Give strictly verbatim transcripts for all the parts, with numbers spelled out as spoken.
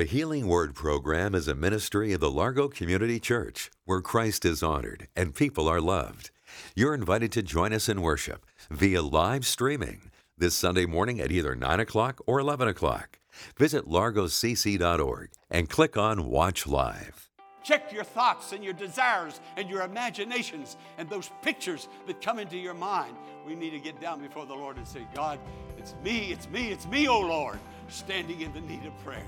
The Healing Word program is a ministry of the Largo Community Church, where Christ is honored and people are loved. You're invited to join us in worship via live streaming this Sunday morning at either nine o'clock or eleven o'clock. Visit largo c c dot org and click on Watch Live. Check your thoughts and your desires and your imaginations and those pictures that come into your mind. We need to get down before the Lord and say, God, it's me, it's me, it's me, oh Lord, standing in the need of prayer.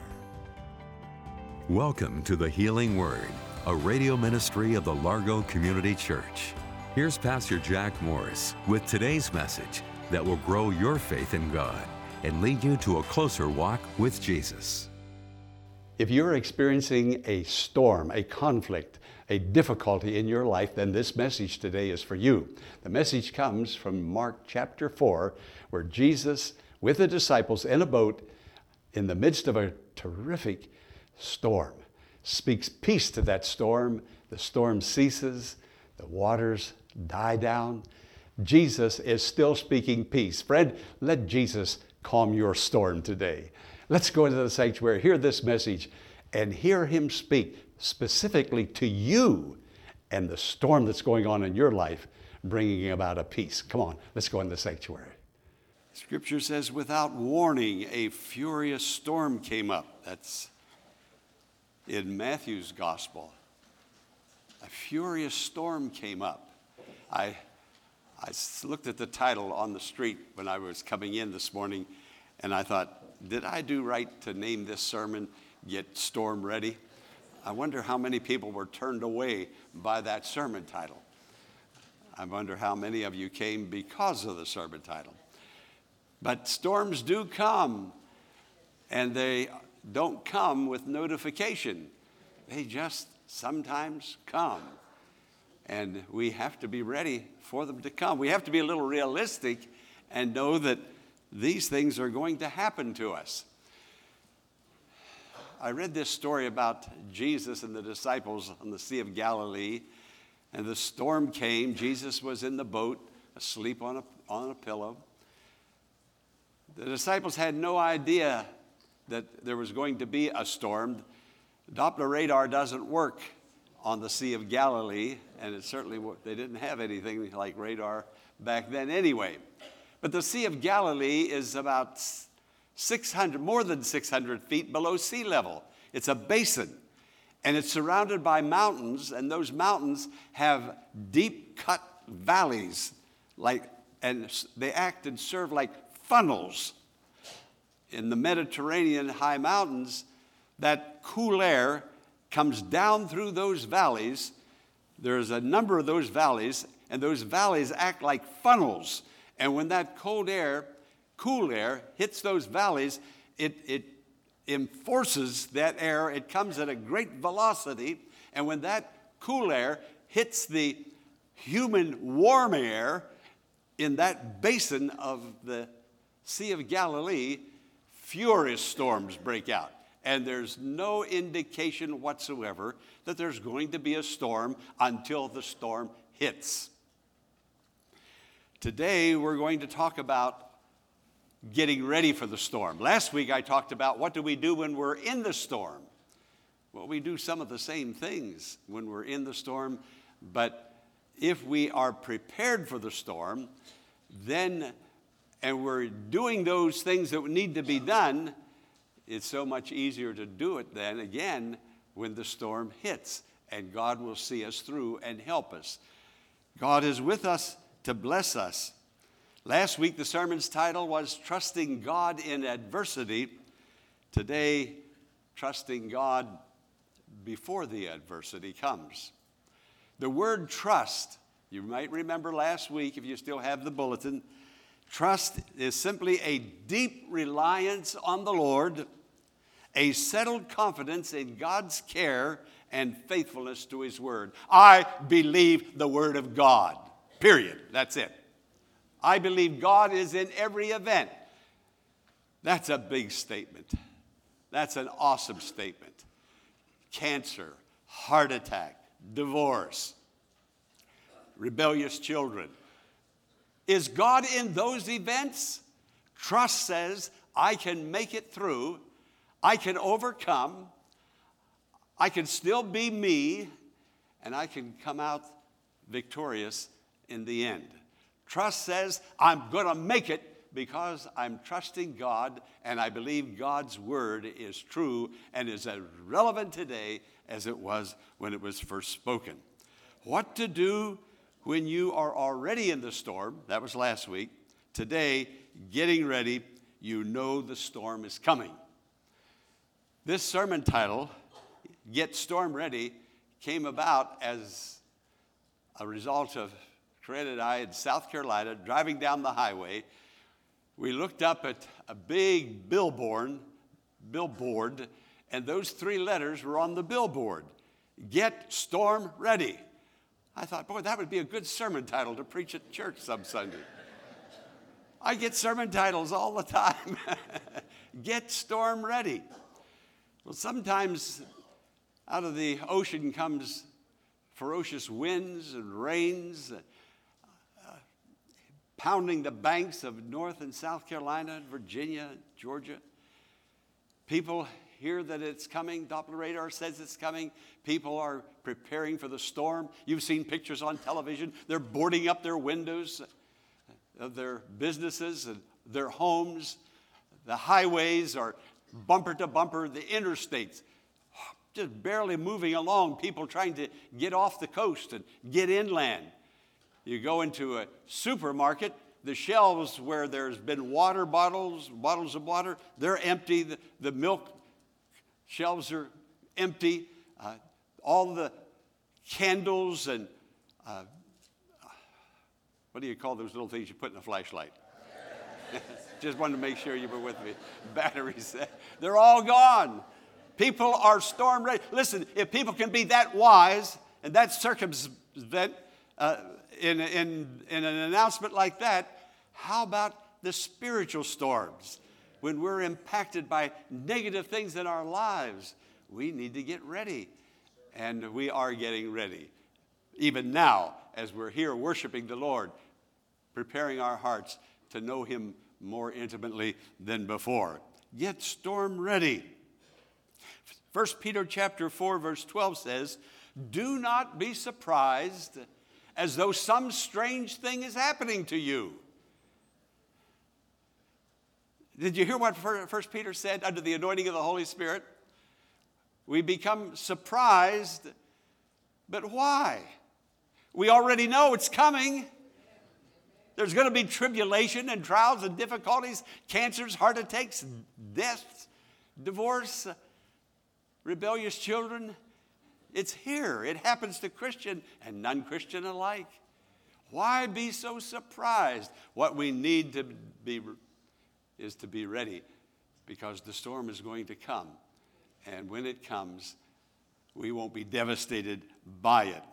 Welcome to the Healing Word, a radio ministry of the Largo Community Church. Here's Pastor Jack Morris with today's message that will grow your faith in God and lead you to a closer walk with Jesus. If you're experiencing a storm, a conflict, a difficulty in your life, then this message today is for you. The message comes from Mark chapter four, where Jesus, with the disciples in a boat in the midst of a terrific storm, speaks peace to that storm. The storm ceases, the waters die down. Jesus is still speaking peace. Friend, let Jesus calm your storm today. Let's go into the sanctuary, hear this message, and hear him speak specifically to you and the storm that's going on in your life, bringing about a peace. Come on, let's go in the sanctuary. Scripture says, without warning, a furious storm came up. That's in Matthew's gospel. A furious storm came up. I, I looked at the title on the street when I was coming in this morning, and I thought, did I do right to name this sermon, Get Storm Ready? I wonder how many people were turned away by that sermon title. I wonder how many of you came because of the sermon title. But storms do come, and they don't come with notification. They just sometimes come. And we have to be ready for them to come. We have to be a little realistic and know that these things are going to happen to us. I read this story about Jesus and the disciples on the Sea of Galilee, and the storm came. Jesus was in the boat, asleep on a, on a pillow. The disciples had no idea that there was going to be a storm. Doppler radar doesn't work on the Sea of Galilee, and it certainly, they didn't have anything like radar back then anyway. But the Sea of Galilee is about six hundred, more than six hundred feet below sea level. It's a basin, and it's surrounded by mountains, and those mountains have deep-cut valleys, like, and they act and serve like funnels. In the Mediterranean high mountains, that cool air comes down through those valleys. There's a number of those valleys, and those valleys act like funnels. And when that cold air, cool air, hits those valleys, it, it enforces that air. It comes at a great velocity. And when that cool air hits the human warm air in that basin of the Sea of Galilee, furious storms break out. And there's no indication whatsoever that there's going to be a storm until the storm hits. Today, we're going to talk about getting ready for the storm. Last week, I talked about what do we do when we're in the storm. Well, we do some of the same things when we're in the storm, but if we are prepared for the storm, then, and we're doing those things that need to be done, it's so much easier to do it then again when the storm hits, and God will see us through and help us. God is with us to bless us. Last week, the sermon's title was Trusting God in Adversity. Today, Trusting God Before the Adversity Comes. The word trust, you might remember last week if you still have the bulletin, trust is simply a deep reliance on the Lord, a settled confidence in God's care and faithfulness to His Word. I believe the Word of God, period. That's it. I believe God is in every event. That's a big statement. That's an awesome statement. Cancer, heart attack, divorce, rebellious children. Is God in those events? Trust says, I can make it through. I can overcome, I can still be me, and I can come out victorious in the end. Trust says, I'm going to make it because I'm trusting God, and I believe God's word is true and is as relevant today as it was when it was first spoken. What to do when you are already in the storm, that was last week. Today, getting ready, you know the storm is coming. This sermon title, Get Storm Ready, came about as a result of Corinne and I in South Carolina driving down the highway. We looked up at a big billboard, billboard, and those three letters were on the billboard. Get storm ready. I thought, boy, that would be a good sermon title to preach at church some Sunday. I get sermon titles all the time. Get storm ready. Well, sometimes out of the ocean comes ferocious winds and rains, uh, pounding the banks of North and South Carolina, Virginia, Georgia. People hear that it's coming. Doppler radar says it's coming. People are preparing for the storm. You've seen pictures on television. They're boarding up their windows of their businesses and their homes. The highways are bumper to bumper. The interstates just barely moving along. People trying to get off the coast and get inland. You go into a supermarket, the shelves where there's been water bottles, bottles of water, they're empty. The, the milk shelves are empty. Uh, all the candles and uh, what do you call those little things you put in a flashlight? Just wanted to make sure you were with me. Batteries, they're all gone. People are storm ready. Listen, if people can be that wise and that circumvent uh, in, in, in an announcement like that, how about the spiritual storms? When we're impacted by negative things in our lives, we need to get ready. And we are getting ready. Even now, as we're here worshiping the Lord, preparing our hearts to know Him more intimately than before. Get storm ready. First Peter chapter four, verse twelve says, do not be surprised as though some strange thing is happening to you. Did you hear what First Peter said? Under the anointing of the Holy Spirit, we become surprised, but why? We already know it's coming. There's going to be tribulation and trials and difficulties, cancers, heart attacks, deaths, divorce, rebellious children. It's here. It happens to Christian and non-Christian alike. Why be so surprised? What we need to be is to be ready, because the storm is going to come. And when it comes, we won't be devastated by it.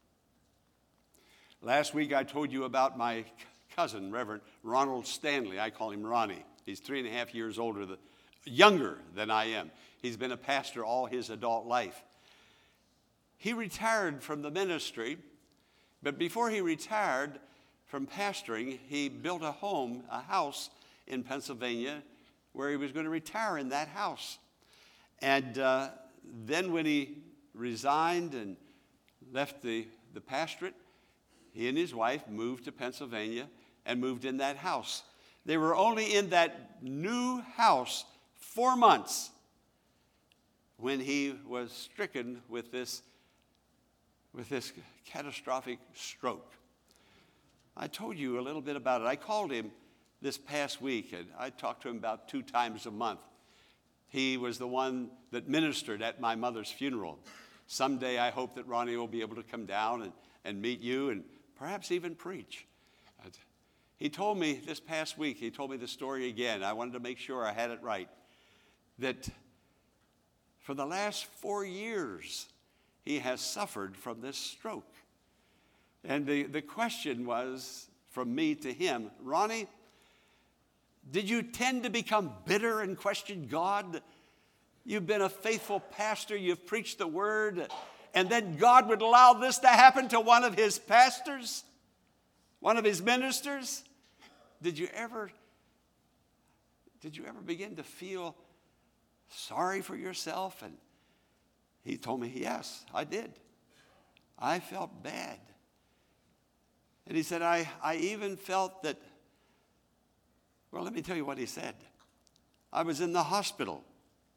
Last week I told you about my cousin, Reverend Ronald Stanley. I call him Ronnie. He's three and a half years older, than, younger than I am. He's been a pastor all his adult life. He retired from the ministry, but before he retired from pastoring, he built a home, a house in Pennsylvania, where he was going to retire in that house. And uh, then when he resigned and left the, the pastorate, he and his wife moved to Pennsylvania and moved in that house. They were only in that new house four months when he was stricken with this, with this catastrophic stroke. I told you a little bit about it. I called him this past week, and I talked to him about two times a month. He was the one that ministered at my mother's funeral. Someday I hope that Ronnie will be able to come down and, and meet you and perhaps even preach. He told me this past week, he told me the story again. I wanted to make sure I had it right. That for the last four years, he has suffered from this stroke. And the, the question was from me to him, Ronnie, did you tend to become bitter and question God? You've been a faithful pastor, you've preached the word, and then God would allow this to happen to one of his pastors, one of his ministers? Did you ever, did you ever begin to feel sorry for yourself? And he told me, yes, I did. I felt bad. And he said, I, I even felt that, well, let me tell you what he said. I was in the hospital.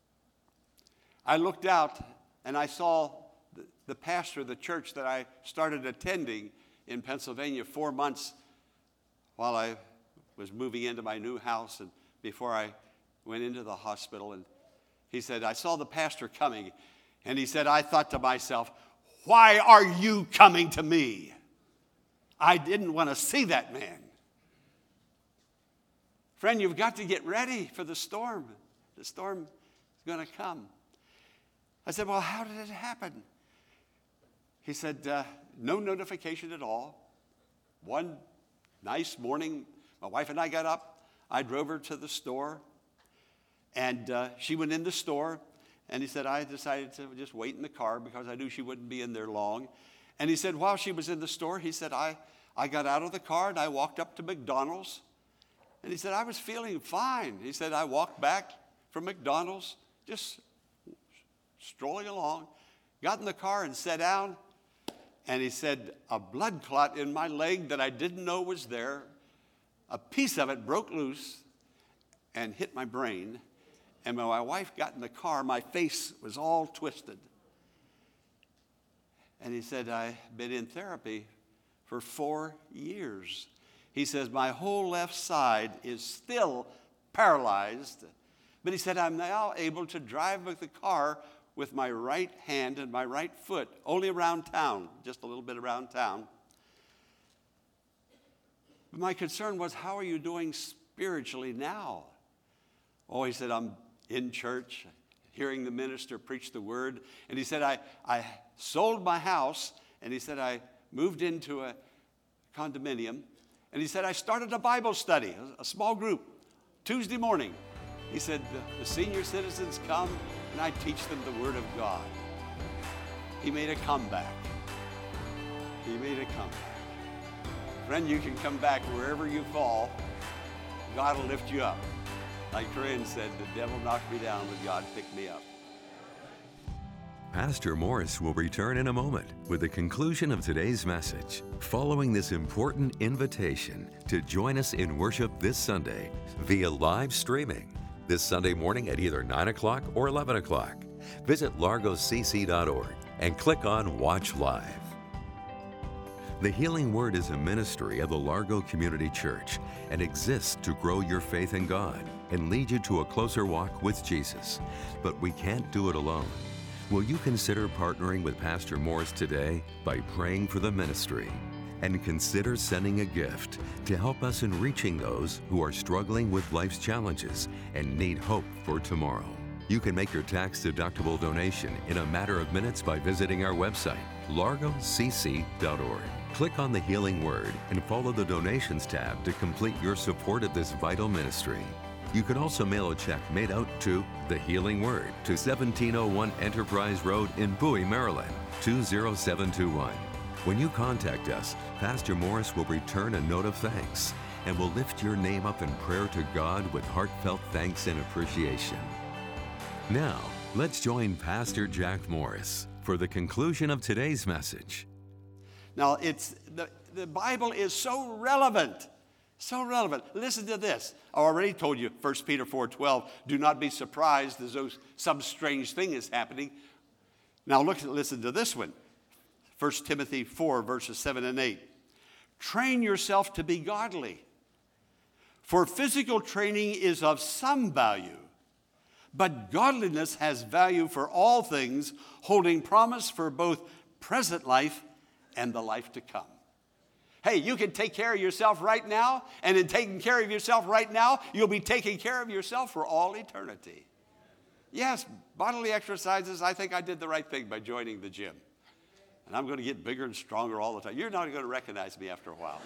I looked out and I saw the, the pastor of the church that I started attending in Pennsylvania four months while I was moving into my new house and before I went into the hospital. And he said, I saw the pastor coming. And he said, I thought to myself, why are you coming to me? I didn't want to see that man. Friend, you've got to get ready for the storm. The storm is going to come. I said, well, how did it happen? He said, uh, no notification at all. One nice morning, my wife and I got up. I drove her to the store. And uh, she went in the store. And he said, I decided to just wait in the car because I knew she wouldn't be in there long. And he said, while she was in the store, he said, I, I got out of the car and I walked up to McDonald's. And he said, I was feeling fine. He said, I walked back from McDonald's, just strolling along, got in the car and sat down. And he said, a blood clot in my leg that I didn't know was there, a piece of it broke loose and hit my brain. And when my wife got in the car, my face was all twisted. And he said, I've been in therapy for four years. He says, my whole left side is still paralyzed. But he said, I'm now able to drive with the car with my right hand and my right foot, only around town, just a little bit around town. But my concern was, how are you doing spiritually now? Oh, he said, I'm in church, hearing the minister preach the word. And he said, I, I sold my house, and he said, I moved into a condominium. And he said, I started a Bible study, a, a small group, Tuesday morning. He said, the, the senior citizens come, and I teach them the Word of God. He made a comeback. He made a comeback. Friend, you can come back wherever you fall. God will lift you up. Like Corinne said, the devil knocked me down, but God picked me up. Pastor Morris will return in a moment with the conclusion of today's message, following this important invitation to join us in worship this Sunday via live streaming this Sunday morning at either nine o'clock or eleven o'clock. Visit largo c c dot org and click on Watch Live. The Healing Word is a ministry of the Largo Community Church and exists to grow your faith in God and lead you to a closer walk with Jesus. But we can't do it alone. Will you consider partnering with Pastor Morris today by praying for the ministry? And consider sending a gift to help us in reaching those who are struggling with life's challenges and need hope for tomorrow. You can make your tax-deductible donation in a matter of minutes by visiting our website, largo c c dot org. Click on the Healing Word and follow the Donations tab to complete your support of this vital ministry. You can also mail a check made out to The Healing Word to seventeen oh one Enterprise Road in Bowie, Maryland, two oh seven two one. When you contact us, Pastor Morris will return a note of thanks and will lift your name up in prayer to God with heartfelt thanks and appreciation. Now, let's join Pastor Jack Morris for the conclusion of today's message. Now, it's the, the Bible is so relevant. So relevant. Listen to this. I already told you, First Peter four twelve, do not be surprised as though some strange thing is happening. Now look, listen to this one. First Timothy four, verses seven and eight. Train yourself to be godly. For physical training is of some value, but godliness has value for all things, holding promise for both present life and the life to come. Hey, you can take care of yourself right now, and in taking care of yourself right now, you'll be taking care of yourself for all eternity. Yes, bodily exercises, I think I did the right thing by joining the gym. And I'm going to get bigger and stronger all the time. You're not going to recognize me after a while.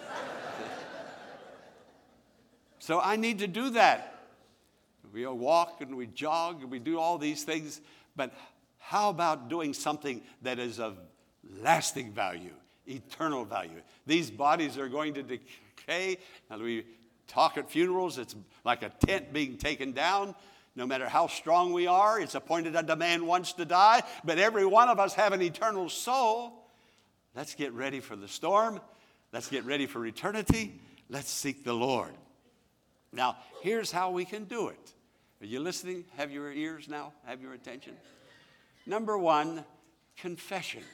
So I need to do that. We walk and we jog and we do all these things, but how about doing something that is of lasting value? Eternal value. These bodies are going to decay. And we talk at funerals, it's like a tent being taken down. No matter how strong we are, it's appointed unto man once to die, but every one of us have an eternal soul. Let's get ready for the storm. Let's get ready for eternity. Let's seek the Lord. Now, here's how we can do it. Are you listening? Have your ears now? Have your attention? Number one, confession.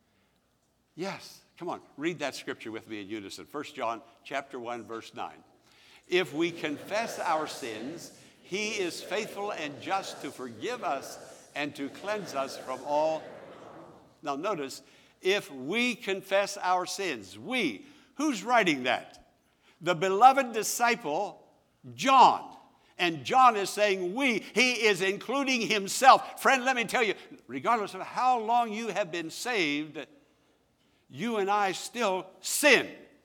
Yes, come on, read that scripture with me in unison. First John chapter one, verse nine. If we confess our sins, he is faithful and just to forgive us and to cleanse us from all. Now notice, if we confess our sins, we, who's writing that? The beloved disciple, John. And John is saying we. He is including himself. Friend, let me tell you, regardless of how long you have been saved, you and I still sin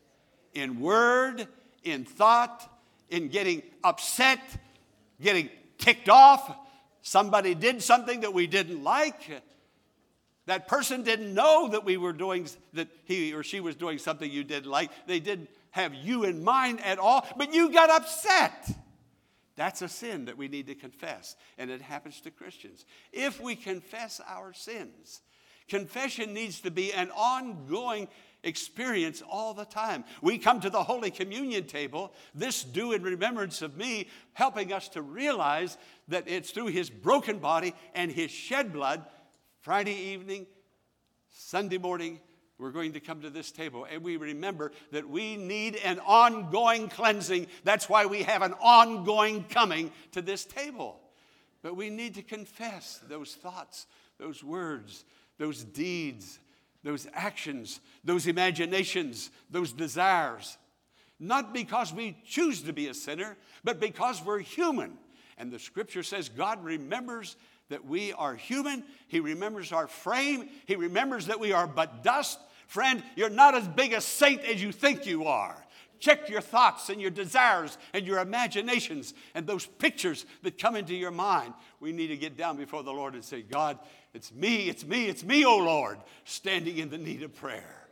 in word, in thought, in getting upset, getting ticked off. Somebody did something that we didn't like. That person didn't know that we were doing, that he or she was doing something you didn't like. They didn't have you in mind at all, but you got upset. That's a sin that we need to confess, and it happens to Christians. If we confess our sins, confession needs to be an ongoing experience all the time. We come to the Holy Communion table, this do in remembrance of me, helping us to realize that it's through his broken body and his shed blood. Friday evening, Sunday morning, we're going to come to this table, and we remember that we need an ongoing cleansing. That's why we have an ongoing coming to this table. But we need to confess those thoughts, those words, those deeds, those actions, those imaginations, those desires. Not because we choose to be a sinner, but because we're human. And the scripture says God remembers that we are human. He remembers our frame. He remembers that we are but dust. Friend, you're not as big a saint as you think you are. Check your thoughts and your desires and your imaginations and those pictures that come into your mind. We need to get down before the Lord and say, God, it's me, it's me, it's me, oh Lord, standing in the need of prayer.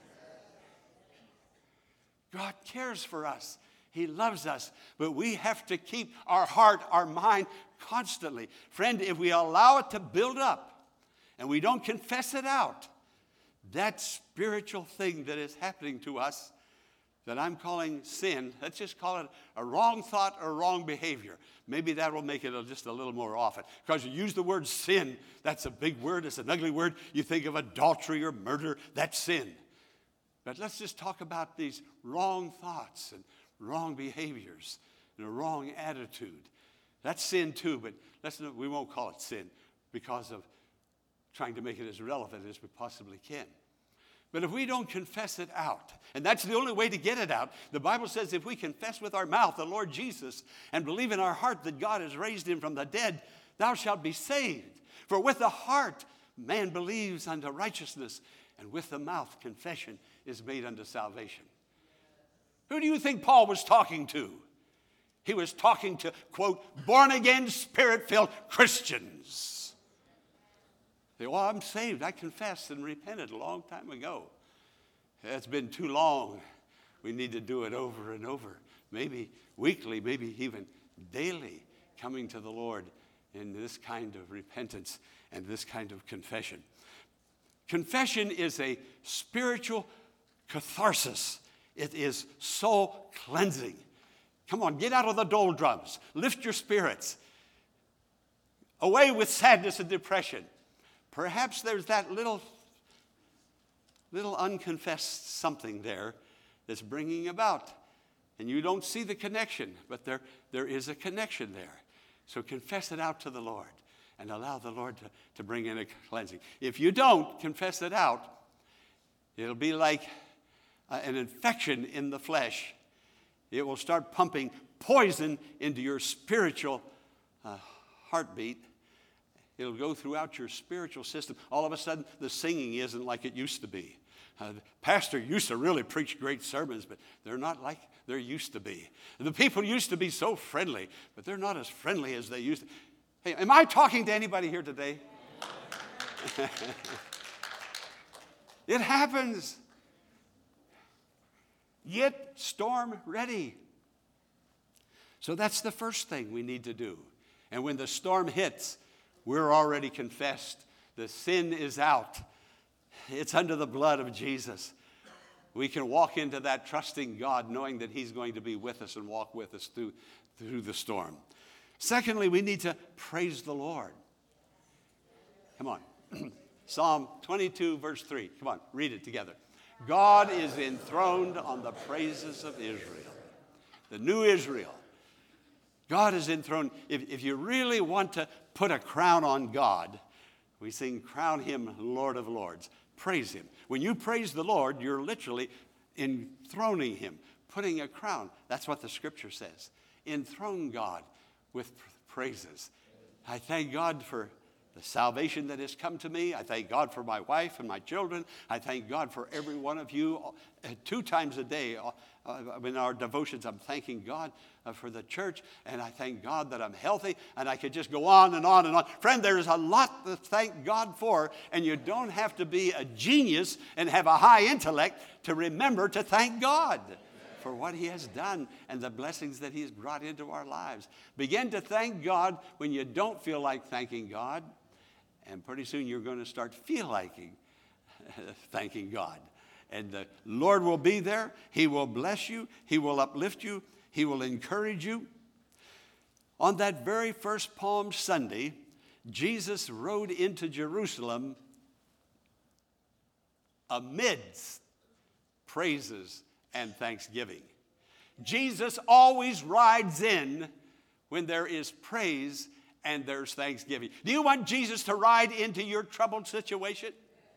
God cares for us. He loves us, but we have to keep our heart, our mind constantly. Friend, if we allow it to build up and we don't confess it out, that spiritual thing that is happening to us that I'm calling sin, let's just call it a wrong thought or wrong behavior. Maybe that will make it just a little more often. Because you use the word sin, that's a big word, it's an ugly word. You think of adultery or murder, that's sin. But let's just talk about these wrong thoughts and wrong behaviors and a wrong attitude. That's sin too, but let's not, we won't call it sin because of trying to make it as relevant as we possibly can. But if we don't confess it out, and that's the only way to get it out, the Bible says if we confess with our mouth the Lord Jesus and believe in our heart that God has raised him from the dead, thou shalt be saved. For with the heart man believes unto righteousness, and with the mouth confession is made unto salvation. Who do you think Paul was talking to? He was talking to, quote, born-again, spirit-filled Christians. They, well, I'm saved. I confessed and repented a long time ago. It's been too long. We need to do it over and over. Maybe weekly, maybe even daily, coming to the Lord in this kind of repentance and this kind of confession. Confession is a spiritual catharsis. It is soul cleansing. Come on, get out of the doldrums. Lift your spirits. Away with sadness and depression. Perhaps there's that little, little unconfessed something there that's bringing about. And you don't see the connection, but there, there is a connection there. So confess it out to the Lord and allow the Lord to, to bring in a cleansing. If you don't confess it out, it'll be like uh, an infection in the flesh. It will start pumping poison into your spiritual uh, heartbeat. It'll go throughout your spiritual system. All of a sudden, the singing isn't like it used to be. Uh, the pastor used to really preach great sermons, but they're not like they used to be. The people used to be so friendly, but they're not as friendly as they used to. Hey, am I talking to anybody here today? It happens. Get storm ready. So that's the first thing we need to do. And when the storm hits, we're already confessed. The sin is out. It's under the blood of Jesus. We can walk into that trusting God, knowing that he's going to be with us and walk with us through, through the storm. Secondly, we need to praise the Lord. Come on. Psalm twenty-two, verse three. Come on, read it together. God is enthroned on the praises of Israel. The new Israel. God is enthroned. If, if you really want to put a crown on God, we sing, crown him Lord of Lords. Praise him. When you praise the Lord, you're literally enthroning him, putting a crown. That's what the scripture says. Enthrone God with praises. I thank God for the salvation that has come to me. I thank God for my wife and my children. I thank God for every one of you. Two times a day uh, in our devotions, I'm thanking God uh, for the church, and I thank God that I'm healthy, and I could just go on and on and on. Friend, there's a lot to thank God for, and you don't have to be a genius and have a high intellect to remember to thank God for what he has done and the blessings that he has brought into our lives. Begin to thank God when you don't feel like thanking God. And pretty soon you're going to start feel liking thanking God. And the Lord will be there. He will bless you. He will uplift you. He will encourage you. On that very first Palm Sunday, Jesus rode into Jerusalem amidst praises and thanksgiving. Jesus always rides in when there is praise and there's thanksgiving. Do you want Jesus to ride into your troubled situation?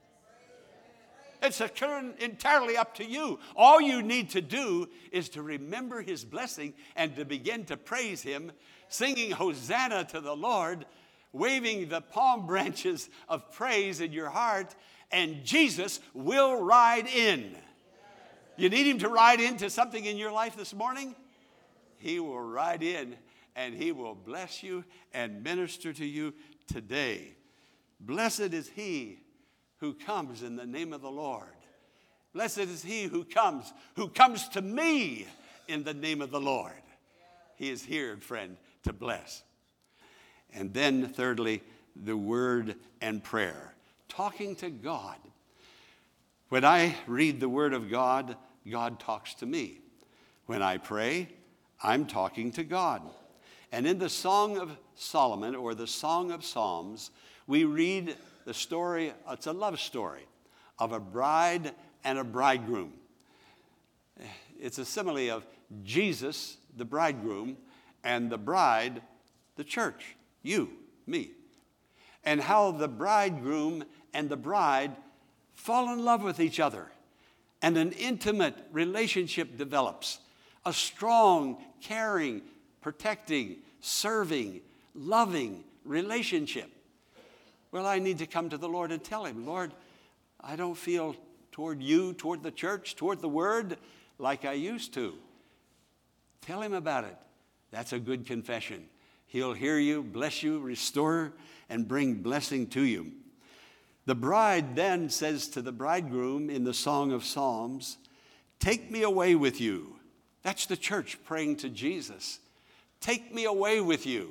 It's entirely up to you. All you need to do is to remember his blessing and to begin to praise him, singing Hosanna to the Lord, waving the palm branches of praise in your heart, and Jesus will ride in. You need him to ride into something in your life this morning? He will ride in. And he will bless you and minister to you today. Blessed is he who comes in the name of the Lord. Blessed is he who comes, who comes to me in the name of the Lord. He is here, friend, to bless. And then thirdly, the word and prayer. Talking to God. When I read the word of God, God talks to me. When I pray, I'm talking to God. And in the Song of Solomon, or the Song of Psalms, we read the story, it's a love story, of a bride and a bridegroom. It's a simile of Jesus, the bridegroom, and the bride, the church, you, me. And how the bridegroom and the bride fall in love with each other. And an intimate relationship develops. A strong, caring, protecting, serving, loving relationship. Well, I need to come to the Lord and tell him, Lord, I don't feel toward you, toward the church, toward the word like I used to. Tell him about it. That's a good confession. He'll hear you, bless you, restore, and bring blessing to you. The bride then says to the bridegroom in the Song of Psalms, take me away with you. That's the church praying to Jesus. Take me away with you.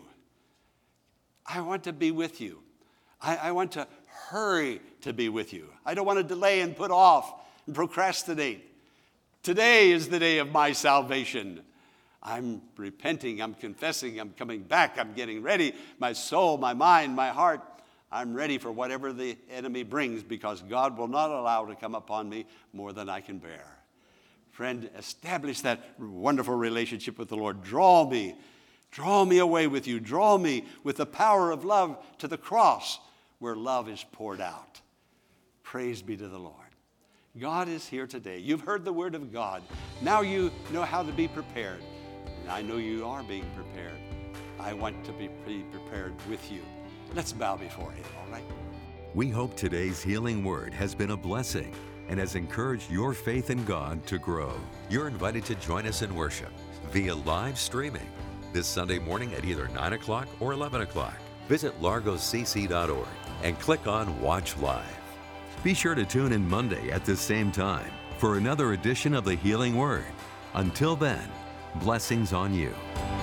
I want to be with you. I, I want to hurry to be with you. I don't want to delay and put off and procrastinate. Today is the day of my salvation. I'm repenting. I'm confessing. I'm coming back. I'm getting ready. My soul, my mind, my heart, I'm ready for whatever the enemy brings, because God will not allow to come upon me more than I can bear. Friend, establish that wonderful relationship with the Lord. Draw me. Draw me away with you. Draw me with the power of love to the cross where love is poured out. Praise be to the Lord. God is here today. You've heard the word of God. Now you know how to be prepared. And I know you are being prepared. I want to be prepared with you. Let's bow before him, all right? We hope today's healing word has been a blessing and has encouraged your faith in God to grow. You're invited to join us in worship via live streaming this Sunday morning at either nine o'clock or eleven o'clock. Visit largo c c dot org and click on Watch Live. Be sure to tune in Monday at this same time for another edition of the Healing Word. Until then, blessings on you.